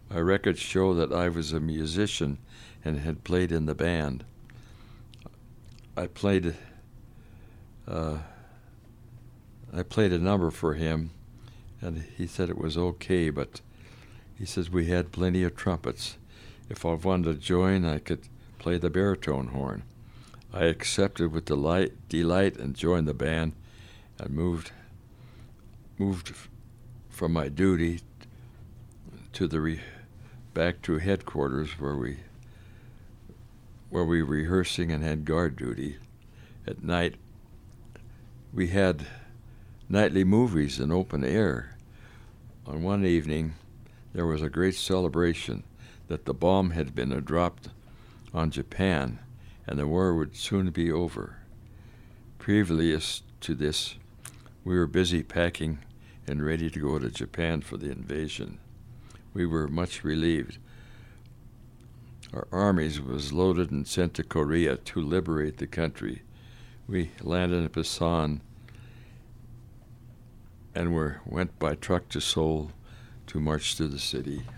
My records show that I was a musician and had played in the band. I played a number for him, and he said it was okay, but he says we had plenty of trumpets. If I wanted to join, I could play the baritone horn. I accepted with delight and joined the band and moved from my duty to back to headquarters where we rehearsing and had guard duty. At night, we had nightly movies in open air. On one evening, there was a great celebration that the bomb had been dropped on Japan and the war would soon be over. Previous to this, we were busy packing and ready to go to Japan for the invasion. We were much relieved. Our armies was loaded and sent to Korea to liberate the country. We landed in Busan and went by truck to Seoul to march to the city.